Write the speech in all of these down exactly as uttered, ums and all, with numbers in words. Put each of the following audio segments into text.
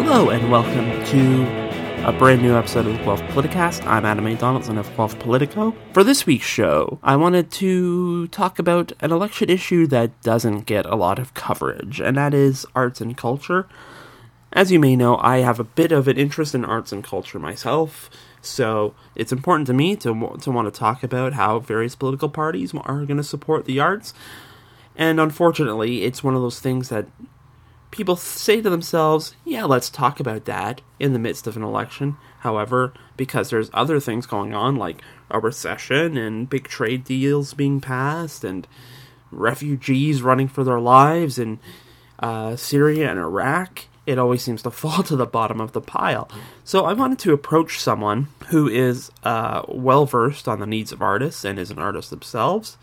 Hello and welcome to a brand new episode of Guelph Politicast. I'm Adam A. Donaldson of Guelph Politico. For this week's show, I wanted to talk about an election issue that doesn't get a lot of coverage, and that is arts and culture. As you may know, I have a bit of an interest in arts and culture myself, so it's important to me to, to want to talk about how various political parties are going to support the arts. And unfortunately, it's one of those things that people say to themselves, yeah, let's talk about that in the midst of an election. However, because there's other things going on, like a recession and big trade deals being passed and refugees running for their lives in uh, Syria and Iraq, it always seems to fall to the bottom of the pile. So I wanted to approach someone who is uh, well-versed on the needs of artists and is an artist themselves.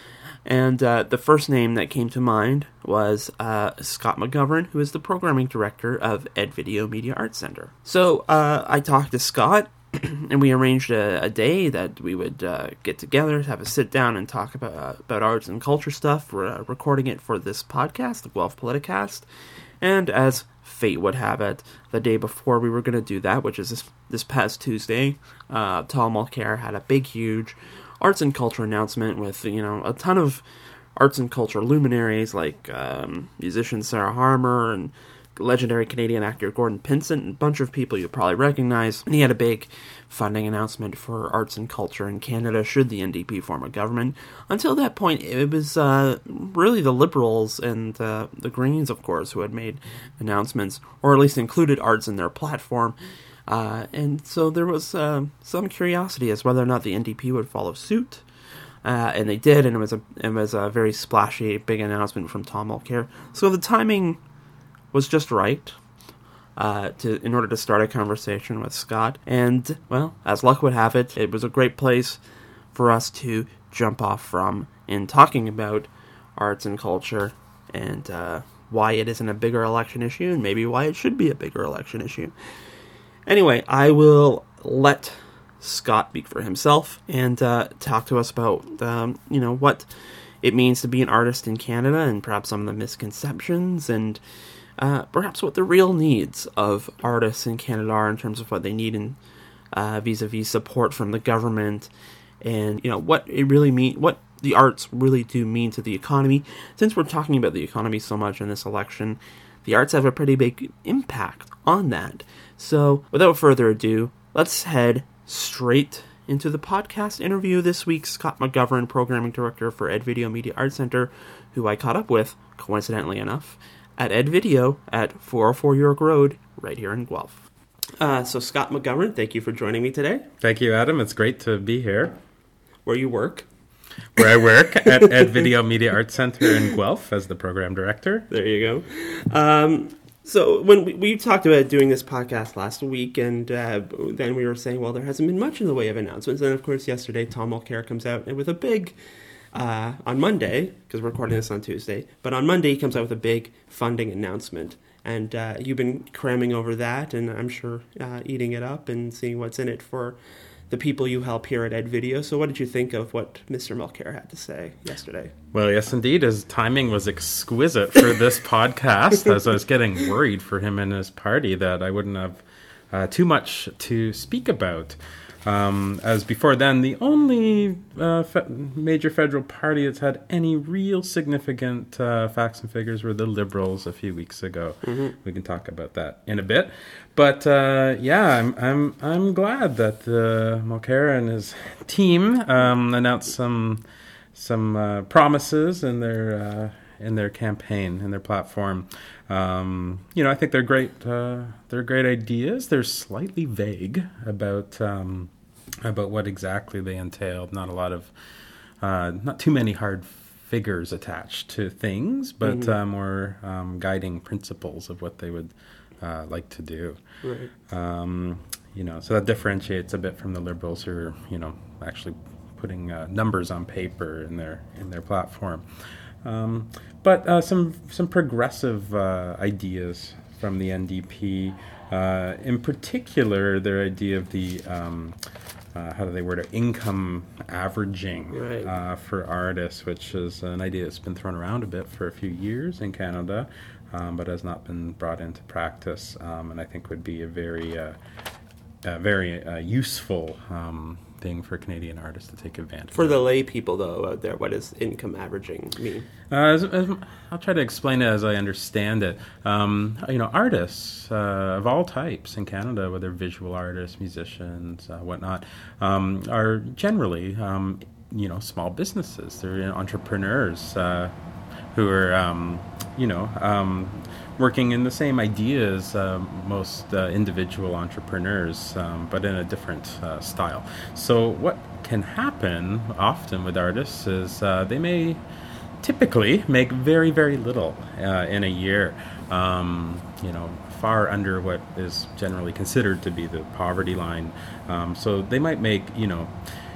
And uh, the first name that came to mind was uh, Scott McGovern, who is the programming director of Ed Video Media Arts Center. So uh, I talked to Scott, and we arranged a, a day that we would uh, get together, have a sit down, and talk about uh, about arts and culture stuff. We're uh, recording it for this podcast, the Guelph Politicast. And as fate would have it, the day before we were going to do that, which is this, this past Tuesday, uh, Tom Mulcair had a big, huge arts and culture announcement with, you know, a ton of arts and culture luminaries like um, musician Sarah Harmer and legendary Canadian actor Gordon Pinsent, and a bunch of people you'll probably recognize. And he had a big funding announcement for arts and culture in Canada should the N D P form a government. Until that point, it was uh, really the Liberals and uh, the Greens, of course, who had made announcements, or at least included arts in their platform. Uh, and so there was uh, some curiosity as whether or not the N D P would follow suit, uh, and they did, and it was a it was a very splashy, big announcement from Tom Mulcair. So the timing was just right uh, to in order to start a conversation with Scott. And well, as luck would have it, it was a great place for us to jump off from in talking about arts and culture and uh, why it isn't a bigger election issue, and maybe why it should be a bigger election issue. Anyway, I will let Scott speak for himself and uh, talk to us about, um, you know, what it means to be an artist in Canada and perhaps some of the misconceptions and uh, perhaps what the real needs of artists in Canada are in terms of what they need in uh, vis-a-vis support from the government and, you know, what it really mean, what the arts really do mean to the economy. Since we're talking about the economy so much in this election, the arts have a pretty big impact on that. So, without further ado, let's head straight into the podcast interview this week. Scott McGovern, Programming Director for Ed Video Media Arts Center, who I caught up with, coincidentally enough, at Ed Video at four oh four York Road, right here in Guelph. Uh, so, Scott McGovern, thank you for joining me today. Thank you, Adam. It's great to be here. Where you work. Where I work at Ed Video Media Arts Center in Guelph as the Program Director. There you go. Um... So when we, we talked about doing this podcast last week, and uh, then we were saying, well, there hasn't been much in the way of announcements. And, of course, yesterday, Tom Mulcair comes out with a big, uh, on Monday, because we're recording this on Tuesday, but on Monday he comes out with a big funding announcement. And uh, you've been cramming over that, and I'm sure uh, eating it up and seeing what's in it for the people you help here at Ed Video. So what did you think of what Mister Mulcair had to say yesterday? Well, yes, indeed. His timing was exquisite for this podcast, as I was getting worried for him and his party that I wouldn't have uh, too much to speak about. Um, as before then, the only uh, fe- major federal party that's had any real significant uh, facts and figures were the Liberals a few weeks ago. Mm-hmm. We can talk about that in a bit. But uh, yeah, I'm I'm I'm glad that uh, Mulcair and his team um, announced some some uh, promises in their uh, in their campaign, in their platform. Um, you know, I think they're great. Uh, they're great ideas. They're slightly vague about. Um, about what exactly they entailed. Not a lot of, uh, not too many hard figures attached to things, but mm-hmm. uh, more um, guiding principles of what they would uh, like to do. Right. Um, you know, so that differentiates a bit from the Liberals who are, you know, actually putting uh, numbers on paper in their in their platform. Um, but uh, some some progressive uh, ideas from the N D P. Uh, in particular, their idea of the um, uh, how do they word it? Income averaging right. uh, for artists, which is an idea that's been thrown around a bit for a few years in Canada. um, but has not been brought into practice, um, and I think would be a very, uh, a very uh, useful um, thing for Canadian artists to take advantage For of. the lay people, though, out there, what does income averaging mean? Uh, as, as, I'll try to explain it as I understand it. Um, you know, artists uh, of all types in Canada, whether visual artists, musicians, uh, whatnot, um, are generally, um, you know, small businesses. They're entrepreneurs uh, who are, um, you know, um, working in the same ideas uh, most uh, individual entrepreneurs, um, but in a different uh, style. So what can happen often with artists is uh, they may typically make very, very little uh, in a year, um, you know, far under what is generally considered to be the poverty line. Um, so they might make, you know,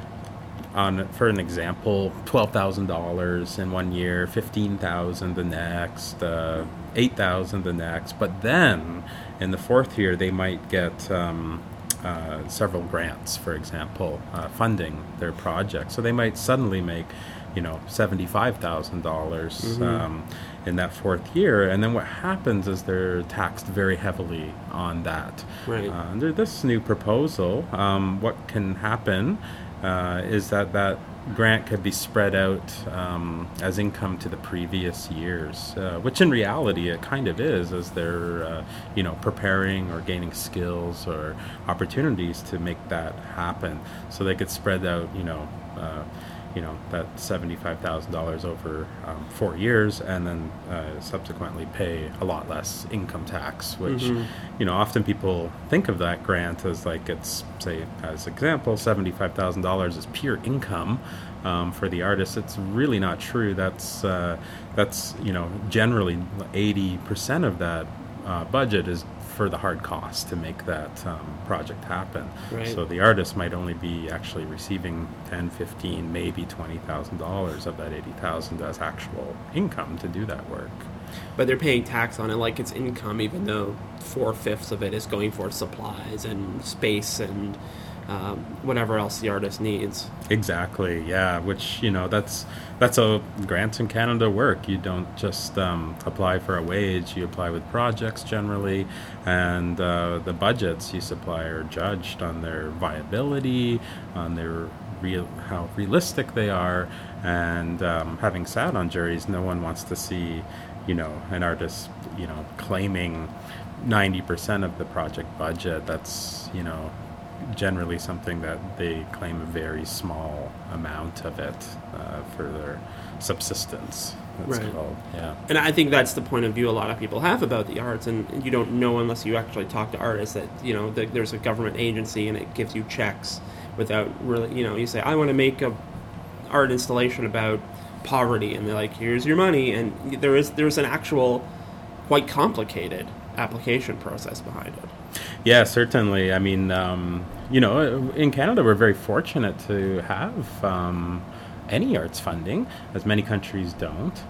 on for an example, twelve thousand dollars in one year, fifteen thousand dollars the next, uh, eight thousand dollars the next. But then in the fourth year, they might get um, uh, several grants, for example, uh, funding their project. So they might suddenly make, you know, seventy-five thousand dollars mm-hmm. um, in that fourth year. And then what happens is they're taxed very heavily on that. Right. Uh, under this new proposal, um, what can happen uh, is that that grant could be spread out um, as income to the previous years, uh, which in reality it kind of is, as they're uh, you know, preparing or gaining skills or opportunities to make that happen. So they could spread out, you know, uh, you know, that seventy-five thousand dollars over um, four years, and then uh, subsequently pay a lot less income tax, which, mm-hmm. you know, often people think of that grant as like it's, say, as example, seventy-five thousand dollars is pure income um, for the artist. It's really not true. That's, uh, that's you know, generally eighty percent of that uh, budget is for the hard costs to make that um, project happen. Right. So the artist might only be actually receiving ten, fifteen, maybe twenty thousand dollars of that eighty thousand as actual income to do that work. But they're paying tax on it like it's income, even though four-fifths of it is going for supplies and space and um, whatever else the artist needs. Exactly, yeah, which, you know, that's that's how grants in Canada work. You don't just um, apply for a wage, you apply with projects generally, and uh, the budgets you supply are judged on their viability, on their real how realistic they are, and um, having sat on juries, no one wants to see, you know, an artist, you know, claiming ninety percent of the project budget. That's, you know, generally something that they claim a very small amount of it uh, for their subsistence. That's right. called, yeah. And I think that's the point of view a lot of people have about the arts, and you don't know unless you actually talk to artists that, you know, the, there's a government agency and it gives you checks without really, you know, you say, I want to make a art installation about poverty, and they're like, here's your money, and there is there's an actual quite complicated application process behind it. Yeah, certainly. I mean, um, you know, in Canada, we're very fortunate to have um, any arts funding, as many countries don't.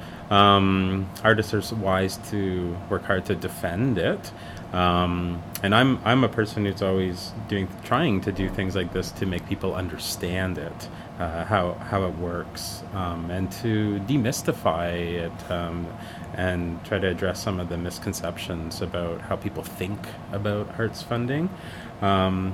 Um, artists are wise to work hard to defend it. Um, and I'm I'm a person who's always doing trying to do things like this to make people understand it, uh, how how it works, um, and to demystify it, um, and try to address some of the misconceptions about how people think about arts funding. Um,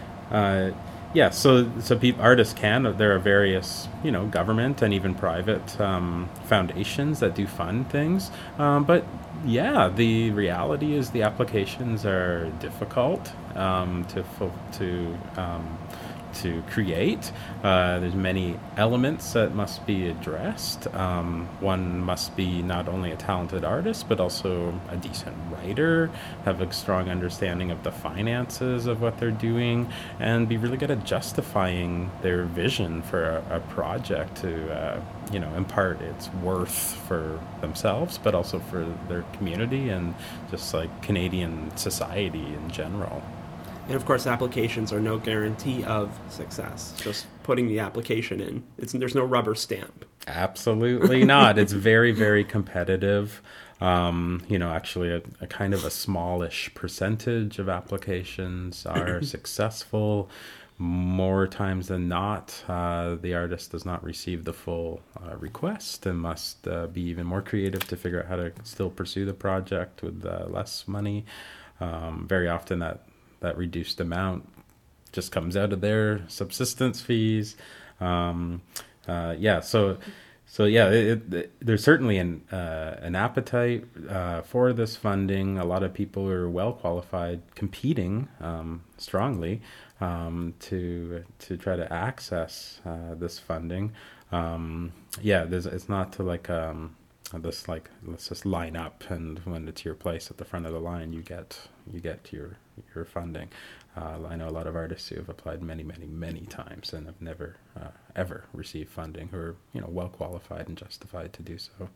uh, yeah, so so people, artists can. There are various, you know, government and even private um, foundations that do fund things, um, but. Yeah, the reality is the applications are difficult um, to to um, to create. Uh, there's many elements that must be addressed. Um, one must be not only a talented artist, but also a decent writer, have a strong understanding of the finances of what they're doing, and be really good at justifying their vision for a, a project to, uh, you know, impart its worth for themselves, but also for their community and just like Canadian society in general. And of course, applications are no guarantee of success. Just putting the application in, it's, there's no rubber stamp. Absolutely not. It's very, very competitive. Um, you know, actually, a, a kind of a smallish percentage of applications are successful. more times than not, uh, the artist does not receive the full uh, request and must uh, be even more creative to figure out how to still pursue the project with uh, less money. Um, very often that, that reduced amount just comes out of their subsistence fees. Um, uh, yeah, so so yeah, it, it, there's certainly an uh, an appetite uh, for this funding. A lot of people are well qualified, competing um, strongly um, to to try to access uh, this funding. Um, yeah, there's it's not to like um, this like let's just line up, and when it's your place at the front of the line, you get you get your your funding. Uh, I know a lot of artists who have applied many, many, many times and have never, uh, ever received funding, who are, you know, well qualified and justified to do so.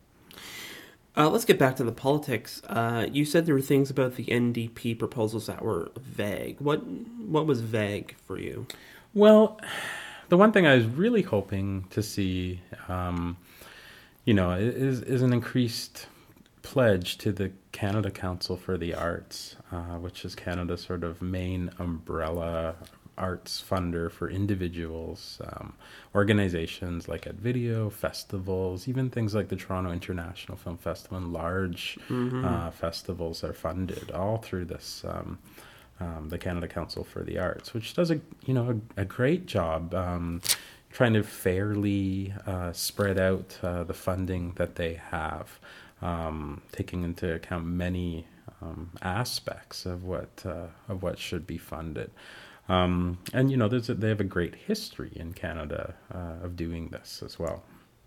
Uh, let's get back to the politics. Uh, you said there were things about the N D P proposals that were vague. What what was vague for you? Well, the one thing I was really hoping to see, um, you know, is is an increased pledge to the Canada Council for the Arts, uh, which is Canada's sort of main umbrella arts funder for individuals, um, organizations like Ed Video, festivals, even things like the Toronto International Film Festival and large mm-hmm. uh, festivals are funded all through this, um, um, the Canada Council for the Arts, which does a you know a, a great job um, trying to fairly uh, spread out uh, the funding that they have. Um, taking into account many um, aspects of what uh, of what should be funded, um, and you know, there's a, they have a great history in Canada uh, of doing this as well,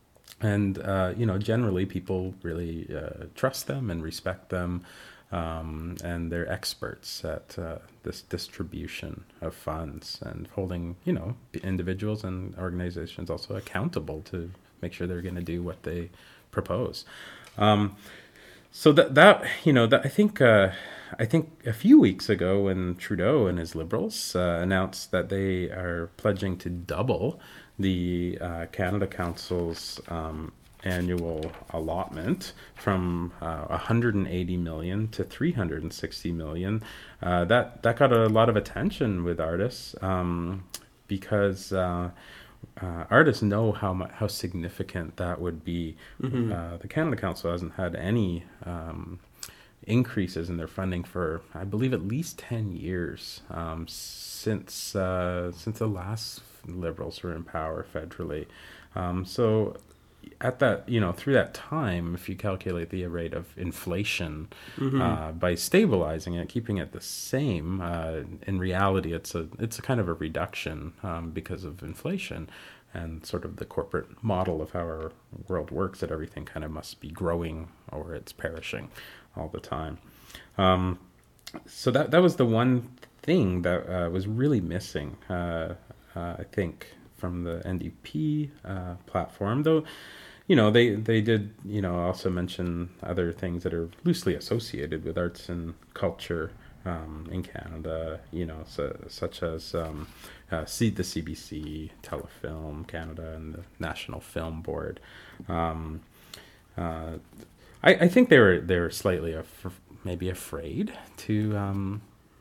and uh, you know, generally people really uh, trust them and respect them, um, and they're experts at uh, this distribution of funds and holding you know individuals and organizations also accountable to make sure they're going to do what they propose. Um, so that, that, you know, that I think, uh, I think a few weeks ago when Trudeau and his Liberals, uh, announced that they are pledging to double the, uh, Canada Council's, um, annual allotment from, uh, one hundred eighty million to three hundred sixty million, uh, that, that got a lot of attention with artists, um, because, uh, Uh, artists know how mu- how significant that would be. Mm-hmm. Uh, the Canada Council hasn't had any um, increases in their funding for, I believe, at least ten years um, since uh, since the last Liberals were in power federally. Um, so at that, you know, through that time, if you calculate the rate of inflation mm-hmm. uh, by stabilizing it, keeping it the same, uh, in reality, it's a it's a kind of a reduction um, because of inflation and sort of the corporate model of how our world works. That everything kind of must be growing or it's perishing all the time. Um, so that that was the one thing that uh, was really missing, uh, uh, I think, from the N D P uh, platform, though, you know, they, they did, you know, also mention other things that are loosely associated with arts and culture um, in Canada, you know, so, such as um, uh, C, the C B C, Telefilm Canada, and the National Film Board. Um, uh, I, I think they were they were slightly af- maybe afraid to. Um,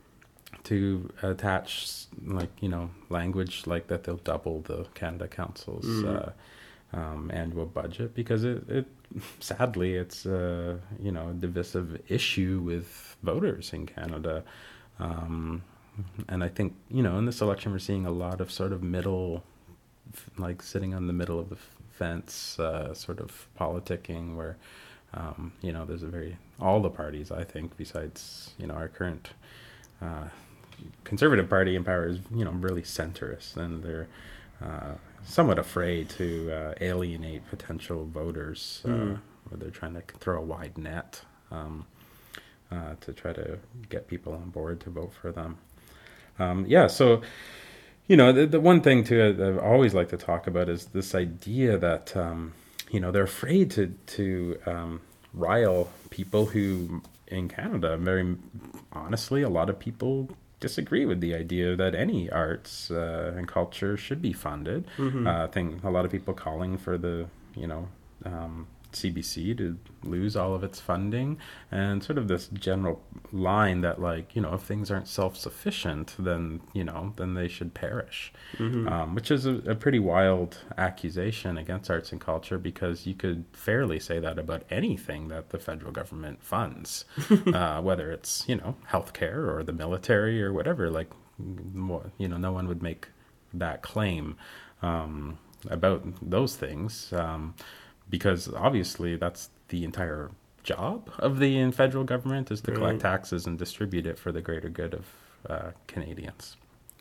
to attach, like, you know, language like that they'll double the Canada Council's mm. uh, um, annual budget, because it, it sadly, it's, uh, you know, a divisive issue with voters in Canada. Um, and I think, you know, in this election, we're seeing a lot of sort of middle, like sitting on the middle of the fence, uh, sort of politicking where, um, you know, there's a very, all the parties, I think, besides, you know, our current uh, Conservative Party in power is, you know, really centrist, and they're uh, somewhat afraid to uh, alienate potential voters. Uh, mm. Where they're trying to throw a wide net um, uh, to try to get people on board to vote for them. Um, yeah, so, you know, the, the one thing too that I've always liked to talk about is this idea that, um, you know, they're afraid to to um, rile people who, in Canada, very honestly, a lot of people disagree with the idea that any arts uh, and culture should be funded. Mm-hmm. Uh, I think a lot of people calling for the, you know, um, C B C to lose all of its funding, and sort of this general line that, like, you know, if things aren't self-sufficient, then, you know, then they should perish, mm-hmm. um, which is a, a pretty wild accusation against arts and culture, because you could fairly say that about anything that the federal government funds, uh, whether it's, you know, healthcare or the military or whatever. Like, you know, no one would make that claim um, about those things. Um, Because obviously that's the entire job of the federal government, is to right. collect taxes and distribute it for the greater good of uh, Canadians.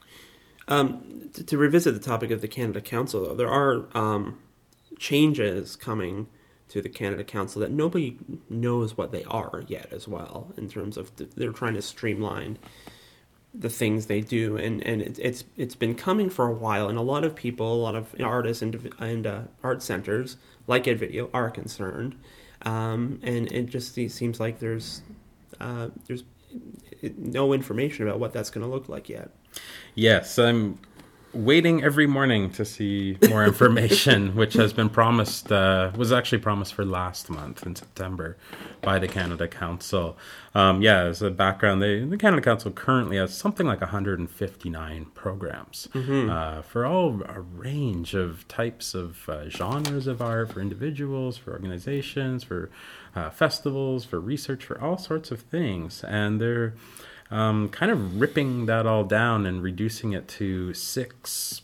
Um, to, to revisit the topic of the Canada Council, though, there are um, changes coming to the Canada Council that nobody knows what they are yet as well, in terms of the, they're trying to streamline the things they do, and and it, it's it's been coming for a while, and a lot of people, a lot of artists and and uh, art centers like Ed Video are concerned, um, and it just seems like there's uh, there's no information about what that's going to look like yet. Yes, I'm waiting every morning to see more information, which has been promised, uh, was actually promised for last month in September by the Canada Council. Um, yeah, as a background, they, the Canada Council currently has something like one hundred fifty-nine programs mm-hmm. uh, for all a range of types of uh, genres of art, for individuals, for organizations, for uh, festivals, for research, for all sorts of things. And they're Um, kind of ripping that all down and reducing it to six,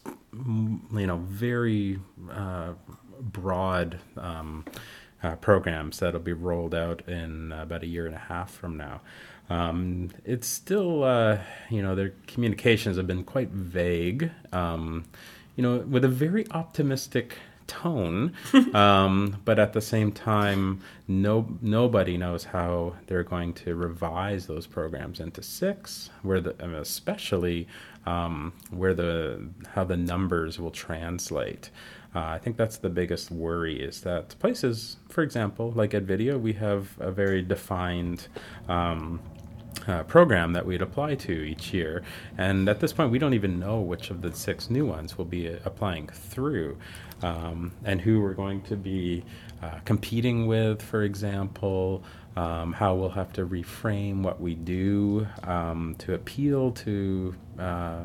you know, very uh, broad um, uh, programs that'll be rolled out in about a year and a half from now. Um, it's still, uh, you know, their communications have been quite vague, um, you know, with a very optimistic tone, um, but at the same time, no nobody knows how they're going to revise those programs into six, where the especially um, where the how the numbers will translate. Uh, I think that's the biggest worry, is that places, for example, like Ed Video, we have a very defined Um, Uh, program that we'd apply to each year, and at this point we don't even know which of the six new ones we'll be uh, applying through, um, and who we're going to be uh, competing with, for example, um, how we'll have to reframe what we do um, to appeal to uh,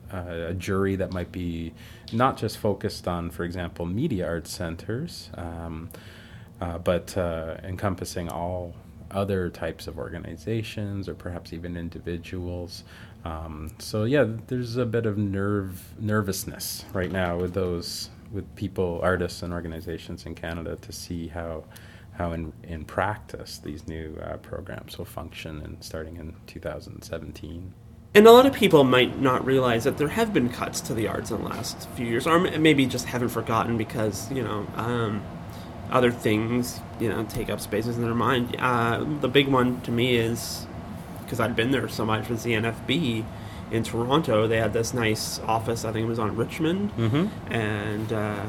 a jury that might be not just focused on, for example, media arts centers, um, uh, but uh, encompassing all other types of organizations, or perhaps even individuals. Um, so yeah, there's a bit of nerve nervousness right now with those with people, artists, and organizations in Canada, to see how how in in practice these new uh, programs will function, and starting in two thousand seventeen. And a lot of people might not realize that there have been cuts to the arts in the last few years, or maybe just haven't forgotten because, you know, um, other things, you know, take up spaces in their mind. Uh, the big one to me is, because I'd been there so much, was the N F B in Toronto. They had this nice office, I think it was on Richmond, mm-hmm. and uh,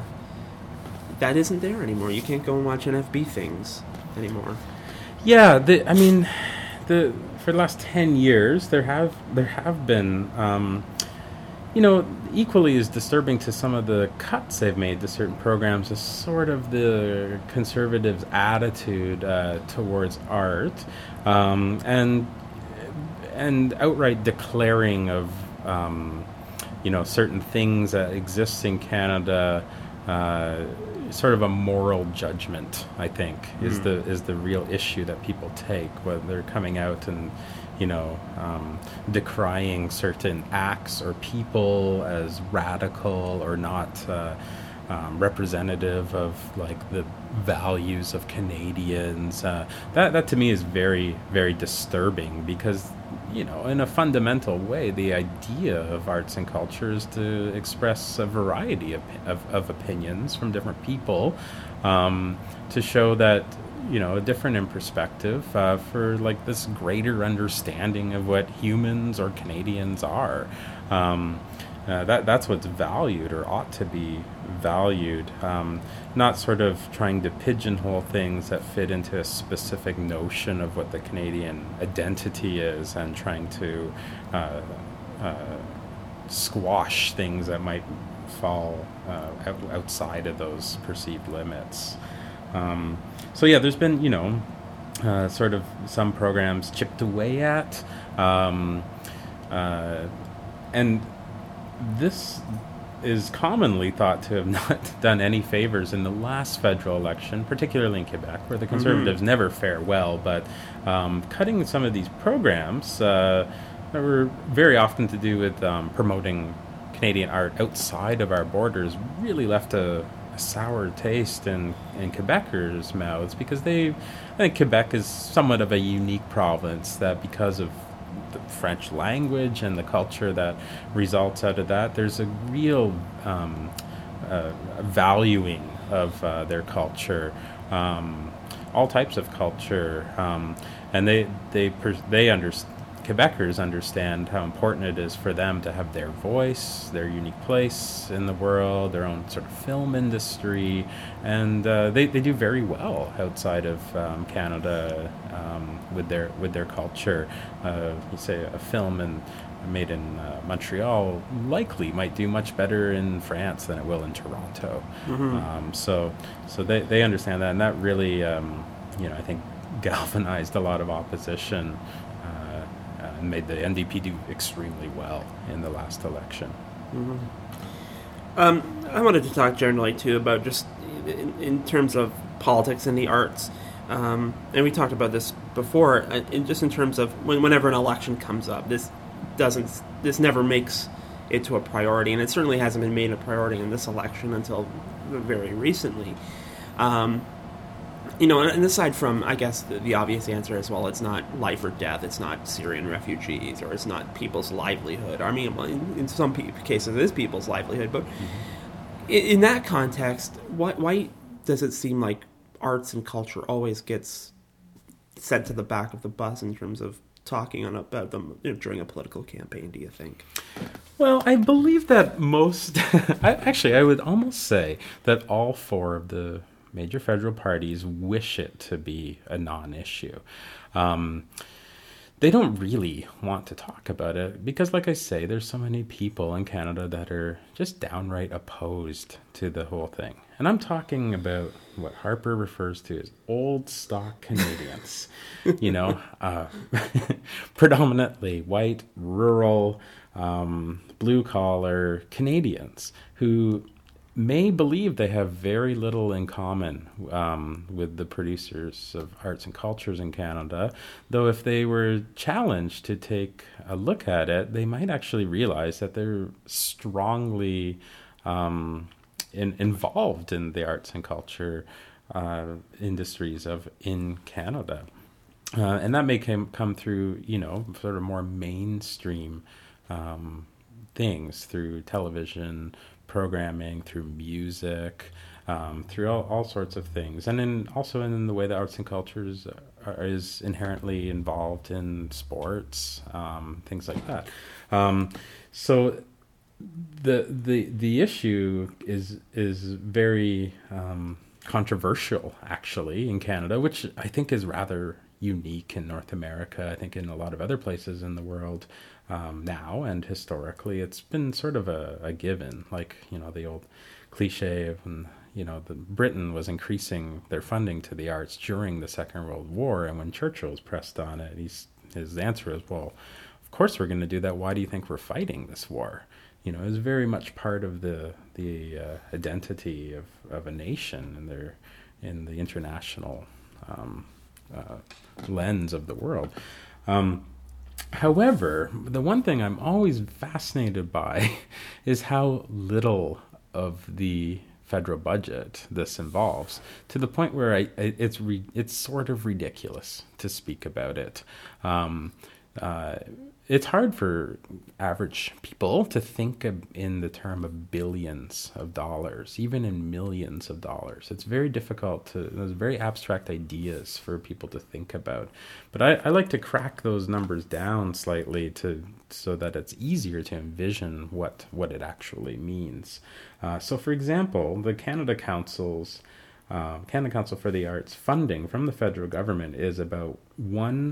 that isn't there anymore. You can't go and watch N F B things anymore. Yeah, the, I mean, the for the last ten years, there have there have been, um, you know, equally as disturbing to some of the cuts they've made to certain programs is sort of the conservatives' attitude uh, towards art, um, and and outright declaring of, um, you know, certain things that exist in Canada. Uh, sort of a moral judgment, I think, is mm. the is the real issue that people take when they're coming out and, you know, um, decrying certain acts or people as radical or not uh, um, representative of, like, the values of Canadians. Uh, that that to me is very, very disturbing, because, you know, in a fundamental way, the idea of arts and culture is to express a variety of of, of opinions from different people, um, to show that, you know, different in perspective, uh, for, like, this greater understanding of what humans or Canadians are. Um, uh, that that's what's valued, or ought to be valued, um, not sort of trying to pigeonhole things that fit into a specific notion of what the Canadian identity is, and trying to uh, uh, squash things that might fall uh, out, outside of those perceived limits. Um, so yeah, there's been, you know, uh, sort of some programs chipped away at. Um, uh, and this is commonly thought to have not done any favors in the last federal election, particularly in Quebec, where the Conservatives mm-hmm. never fare well. But um, cutting some of these programs uh, were very often to do with um, promoting Canadian art outside of our borders really left a, a sour taste in, in Quebecers' mouths, because they, I think Quebec is somewhat of a unique province that, because of the French language and the culture that results out of that, there's a real um, uh, valuing of uh, their culture, um, all types of culture, um, and they they pers- they understand. Quebecers understand how important it is for them to have their voice, their unique place in the world, their own sort of film industry, and uh, they, they do very well outside of um, Canada um, with their with their culture. Uh, you say a film in, made in uh, Montreal likely might do much better in France than it will in Toronto. Mm-hmm. Um, so so they, they understand that, and that really um, you know I think galvanized a lot of opposition. And made the N D P do extremely well in the last election. Mm-hmm. Um, I wanted to talk generally, too, about just in, in terms of politics and the arts. Um, and we talked about this before, uh, in, just in terms of when, whenever an election comes up, this doesn't, this never makes it to a priority. And it certainly hasn't been made a priority in this election until very recently. Um, You know, and aside from, I guess, the, the obvious answer as well, it's not life or death, it's not Syrian refugees, or it's not people's livelihood. I mean, in, in some pe- cases it is people's livelihood, but mm-hmm. in, in that context, why, why does it seem like arts and culture always gets sent to the back of the bus in terms of talking on about them, you know, during a political campaign, do you think? Well, I believe that most, I, actually, I would almost say that all four of the major federal parties wish it to be a non-issue. Um, they don't really want to talk about it because, like I say, there's so many people in Canada that are just downright opposed to the whole thing. And I'm talking about what Harper refers to as old stock Canadians, you know, uh, predominantly white, rural, um, blue-collar Canadians who may believe they have very little in common um, with the producers of arts and cultures in Canada, though if they were challenged to take a look at it, they might actually realize that they're strongly um, in, involved in the arts and culture uh, industries of in Canada. Uh, and that may come, come through, you know, sort of more mainstream um, things, through television programming, through music, um, through all, all sorts of things, and in also in the way that arts and cultures are, is inherently involved in sports, um, things like that. Um, so the the the issue is is very um, controversial, actually, in Canada, which I think is rather unique in North America. I think in a lot of other places in the world um, now and historically, it's been sort of a, a given. Like, you know, the old cliche of, you know, the Britain was increasing their funding to the arts during the Second World War, and when Churchill was pressed on it, he's, his answer is, well, of course we're going to do that. Why do you think we're fighting this war? You know, it was very much part of the the uh, identity of, of a nation and their in the international um, uh, lens of the world. Um, however, the one thing I'm always fascinated by is how little of the federal budget this involves, to the point where I, I it's re, it's sort of ridiculous to speak about it. Um, uh, it's hard for average people to think of in the term of billions of dollars, even in millions of dollars. It's very difficult to, there's very abstract ideas for people to think about. But I, I like to crack those numbers down slightly to so that it's easier to envision what, what it actually means. Uh, so, for example, the Canada Council's uh, Canada Council for the Arts funding from the federal government is about one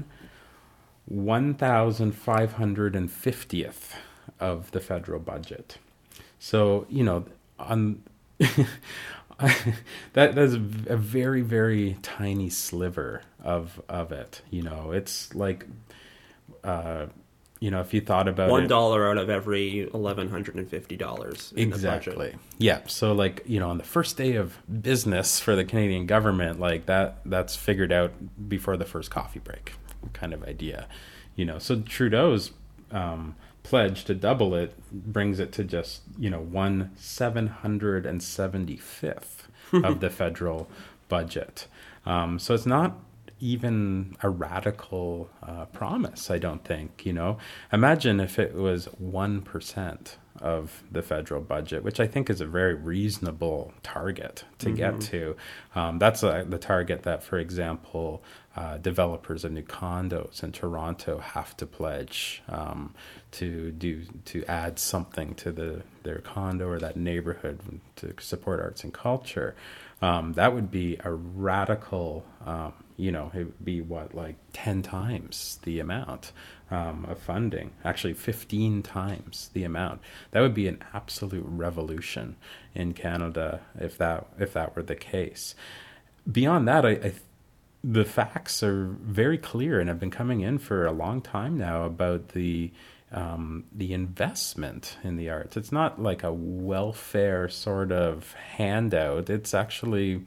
one thousand five hundred fiftieth of the federal budget. So, you know, on that that's a very, very tiny sliver of of it. You know, it's like, uh, you know, if you thought about one it, dollar out of every eleven hundred and fifty dollars. Exactly. Yeah. So, like, you know, on the first day of business for the Canadian government, like that, that's figured out before the first coffee break, kind of idea. You know, so Trudeau's um, pledge to double it brings it to just, you know, one seven hundred and seventy fifth of the federal budget. Um, so it's not even a radical uh, promise, I don't think. You know, imagine if it was one percent of the federal budget, which I think is a very reasonable target to mm-hmm. get to. Um, that's a, the target that, for example, uh, developers of new condos in Toronto have to pledge um, to do to add something to the their condo or that neighborhood to support arts and culture. Um, that would be a radical um, you know, it would be what, like ten times the amount um, of funding, actually fifteen times the amount. That would be an absolute revolution in Canada if that if that were the case. Beyond that, I, I the facts are very clear and have been coming in for a long time now about the um, the investment in the arts. It's not like a welfare sort of handout. It's actually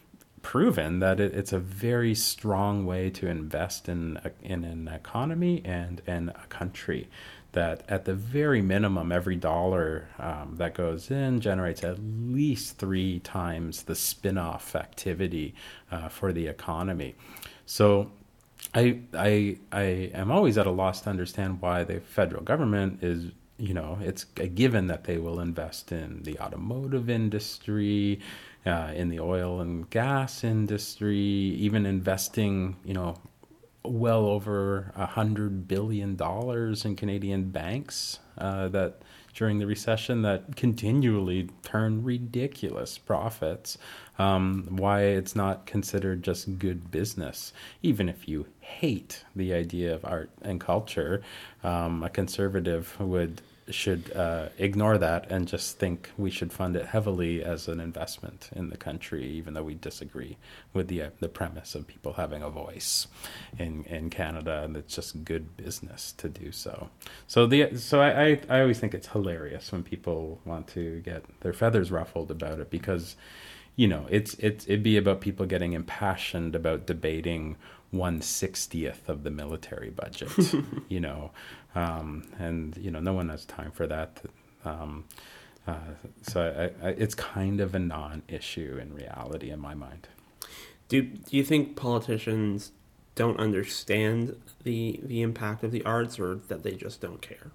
proven that it, it's a very strong way to invest in a, in an economy and in a country. That at the very minimum, every dollar um, that goes in generates at least three times the spin-off activity uh, for the economy. So I I I am always at a loss to understand why the federal government is, you know, it's a given that they will invest in the automotive industry, uh, in the oil and gas industry, even investing, you know, well over a hundred billion dollars in Canadian banks uh, that during the recession that continually turn ridiculous profits. Um, why it's not considered just good business, even if you hate the idea of art and culture, um, a conservative would should uh, ignore that and just think we should fund it heavily as an investment in the country, even though we disagree with the uh, the premise of people having a voice in, in Canada, and it's just good business to do so. So the so I, I, I always think it's hilarious when people want to get their feathers ruffled about it, because, you know, it's it's it'd be about people getting impassioned about debating one sixtieth of the military budget, you know, um, and you know, no one has time for that. Um, uh, so I, I, it's kind of a non-issue in reality, in my mind. Do Do you think politicians don't understand the the impact of the arts, or that they just don't care?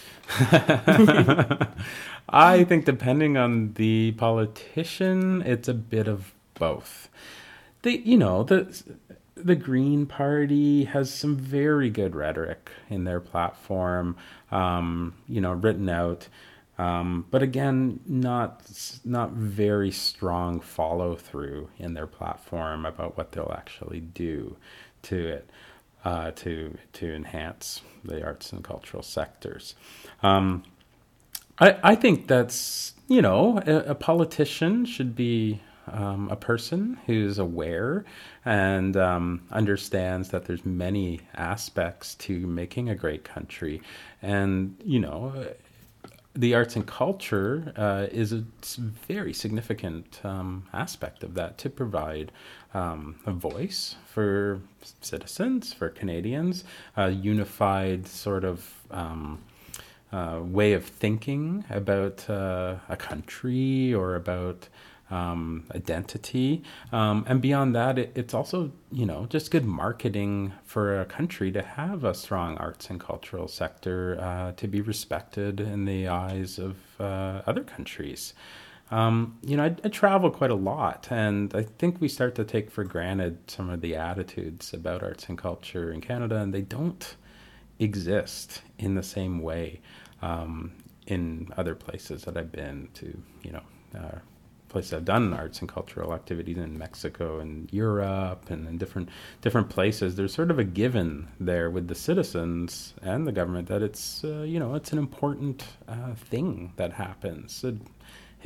I think depending on the politician, it's a bit of both. They, you know, the the Green Party has some very good rhetoric in their platform, um, you know, written out, um, but again, not not very strong follow through in their platform about what they'll actually do to it. Uh, to to enhance the arts and cultural sectors. Um, I, I think that's, you know, a, a politician should be um, a person who's aware and um, understands that there's many aspects to making a great country. And, you know, the arts and culture uh, is a very significant um, aspect of that, to provide um, a voice for citizens, for Canadians, a unified sort of um, uh, way of thinking about uh, a country or about um, identity. Um, and beyond that, it, it's also, you know, just good marketing for a country to have a strong arts and cultural sector, uh, to be respected in the eyes of uh, other countries. Um, you know, I, I travel quite a lot, and I think we start to take for granted some of the attitudes about arts and culture in Canada, and they don't exist in the same way um, in other places that I've been to, you know, uh, places I've done arts and cultural activities in Mexico and Europe and in different different places. There's sort of a given there with the citizens and the government that it's, uh, you know, it's an important uh, thing that happens. It,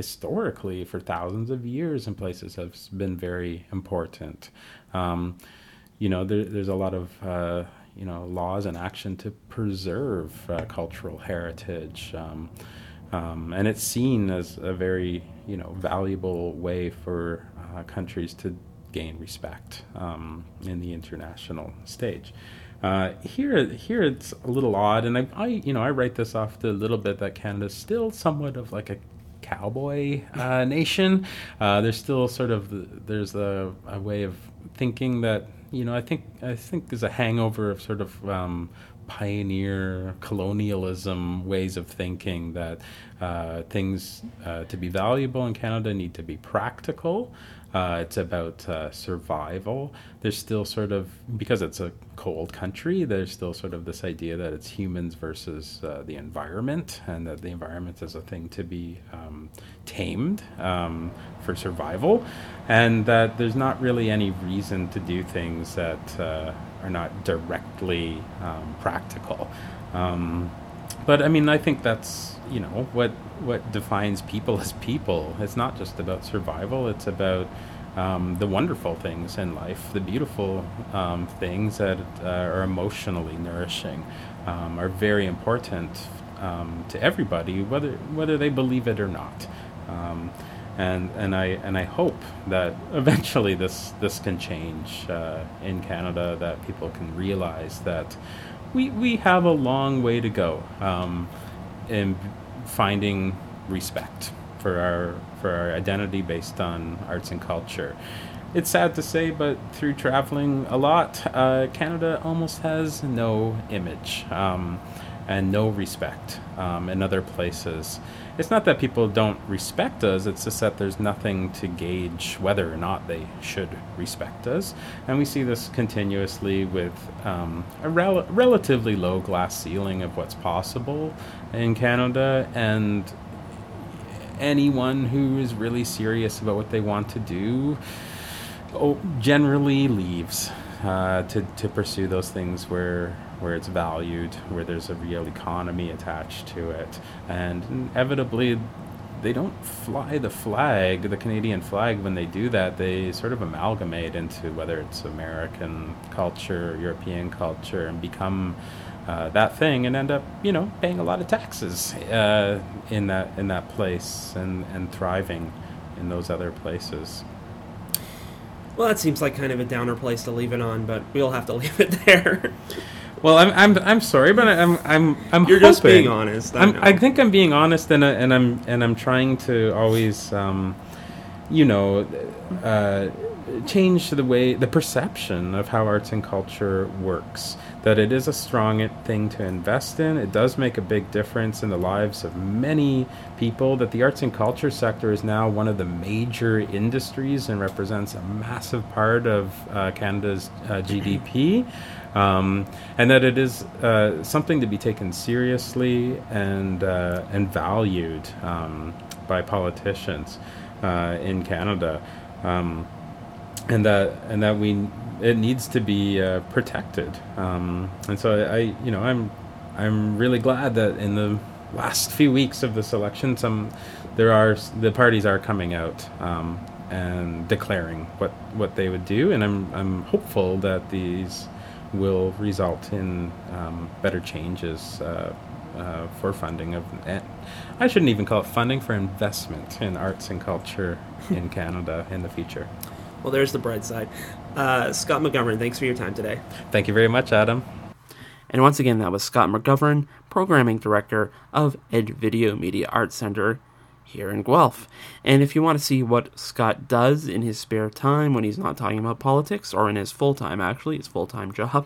historically for thousands of years in places has been very important. Um, you know, there, there's a lot of uh, you know laws and action to preserve uh, cultural heritage, um, um, and it's seen as a very you know valuable way for uh, countries to gain respect um, in the international stage. Uh, here, here it's a little odd, and I, I, you know, I write this off the little bit that Canada's still somewhat of like a cowboy uh, nation. Uh, there's still sort of the, there's a, a way of thinking that you know I think I think there's a hangover of sort of um, pioneer colonialism ways of thinking that uh, things uh, to be valuable in Canada need to be practical. Uh, it's about uh, survival. There's still sort of, because it's a cold country, there's still sort of this idea that it's humans versus uh, the environment, and that the environment is a thing to be um, tamed um, for survival, and that there's not really any reason to do things that uh, are not directly um, practical. Um, but I mean, I think that's, you know, what what defines people as people. It's not just about survival, it's about um, the wonderful things in life, the beautiful um, things that uh, are emotionally nourishing, um, are very important um, to everybody, whether whether they believe it or not. Um, and and I and I hope that eventually this this can change uh, in Canada, that people can realize that we we have a long way to go um, in finding respect for our for our identity based on arts and culture. It's sad to say, but through traveling a lot, uh, Canada almost has no image um, and no respect um, in other places. It's not that people don't respect us, it's just that there's nothing to gauge whether or not they should respect us. And we see this continuously with um, a rel- relatively low glass ceiling of what's possible in Canada, and anyone who is really serious about what they want to do oh, generally leaves uh, to, to pursue those things where where it's valued, where there's a real economy attached to it. And inevitably, they don't fly the flag, the Canadian flag. When they do that, they sort of amalgamate into whether it's American culture, European culture, and become uh, that thing, and end up, you know, paying a lot of taxes uh, in that in that place, and, and thriving in those other places. Well, that seems like kind of a downer place to leave it on, but we'll have to leave it there. Well, I'm I'm I'm sorry, but I'm I'm I'm. You're hoping. just being honest. I, I'm, I think I'm being honest, and I, and I'm and I'm trying to always, um, you know, uh, change the way the perception of how arts and culture works. That it is a strong thing to invest in. It does make a big difference in the lives of many people. That the arts and culture sector is now one of the major industries and represents a massive part of uh, Canada's uh, G D P. Um, and that it is uh, something to be taken seriously and uh, and valued um, by politicians uh, in Canada, um, and that and that we it needs to be uh, protected. Um, and so I, you know, I'm I'm really glad that in the last few weeks of this election, some there are the parties are coming out um, and declaring what, what they would do, and I'm I'm hopeful that these will result in um, better changes uh, uh, for funding of. Eh, I shouldn't even call it funding, for investment in arts and culture in Canada in the future. Well, there's the bright side. Uh, Scott McGovern, thanks for your time today. Thank you very much, Adam. And once again, that was Scott McGovern, Programming Director of Ed Video Media Arts Center here in Guelph. And if you want to see what Scott does in his spare time when he's not talking about politics, or in his full-time, actually, his full-time job,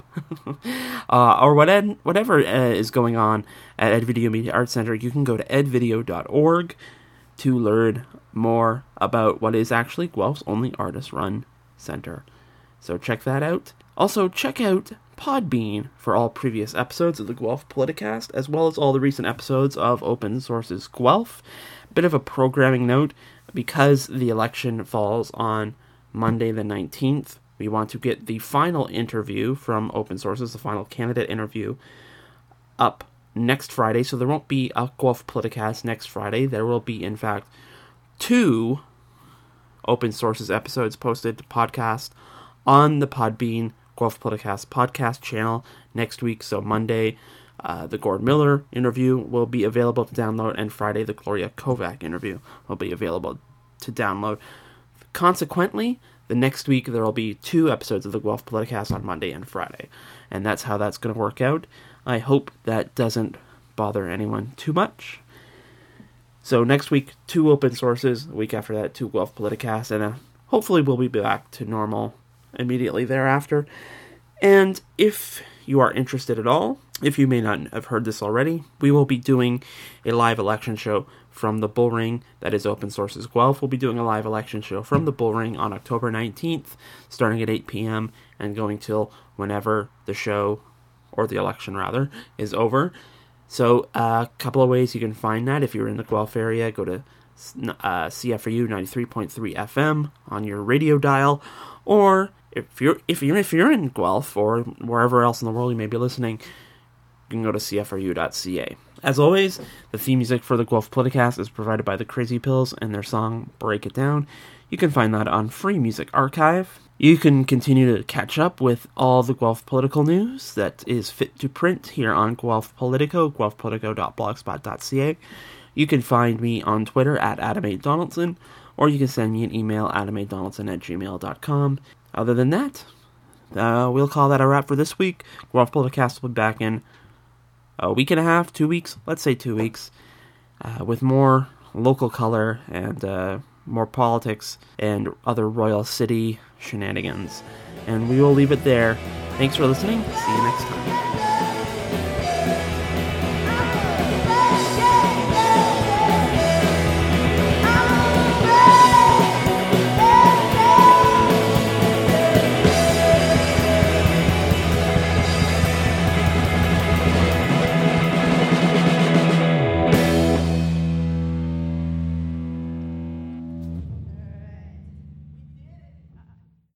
uh, or what ed, whatever uh, is going on at Ed Video Media Arts Center, you can go to ed video dot org to learn more about what is actually Guelph's only artist-run center. So check that out. Also, check out Podbean for all previous episodes of the Guelph Politicast, as well as all the recent episodes of Open Sources Guelph. Bit of a programming note, because the election falls on Monday the nineteenth, we want to get the final interview from Open Sources, the final candidate interview, up next Friday. So there won't be a Guelph Politicast next Friday. There will be, in fact, two Open Sources episodes posted to podcast on the Podbean Guelph Politicast podcast channel next week. So Monday, uh, the Gord Miller interview will be available to download, and Friday, the Gloria Kovac interview will be available to download. Consequently, the next week there will be two episodes of the Guelph Politicast on Monday and Friday, and that's how that's going to work out. I hope that doesn't bother anyone too much. So next week, two Open Sources. The week after that, two Guelph Politicasts, and uh, hopefully we'll be back to normal immediately thereafter. And if you are interested at all, if you may not have heard this already, we will be doing a live election show from the Bullring. That is Open Sources Guelph. We'll be doing a live election show from the Bullring on October nineteenth, starting at eight p.m. and going till whenever the show, or the election rather, is over. So a uh, couple of ways you can find that. If you're in the Guelph area, go to uh, C F R U ninety-three point three F M on your radio dial, or if you're if you're if you're in Guelph or wherever else in the world you may be listening, you can go to C F R U dot C A. As always, the theme music for the Guelph Politicast is provided by the Crazy Pills and their song Break It Down. You can find that on Free Music Archive. You can continue to catch up with all the Guelph political news that is fit to print here on Guelph Politico, guelph politico dot blogspot dot c a. You can find me on Twitter at Adam A. Donaldson, or you can send me an email, adam a donaldson at gmail dot com. Other than that, uh, we'll call that a wrap for this week. Guelph Politicast will be back in a week and a half, two weeks, let's say two weeks, uh, with more local color and uh, more politics and other Royal City shenanigans. And we will leave it there. Thanks for listening. See you next time.